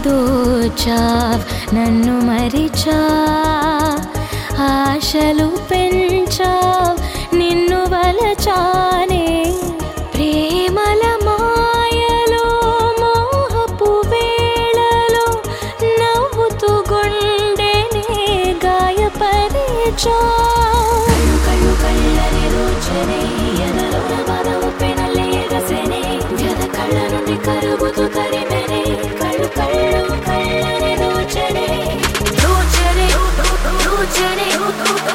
దోచావ్ నన్ను మరిచా ఆశలు పెంచావ్ నిన్ను వలచానే ప్రేమల మాయలో మోహపు వేళలో నవ్వుతూ గుండెనే గాయపరిచా కళ్ళు కళ్ళని రోజనే ఎదలోన బాధవు పెనల్లే ఎగసెనే వ్యధ కళ్ళ నుండి కరుగుతూ తరిమెనే కళ్ళు కళ్ళని రోజనే రోజనే రోజనే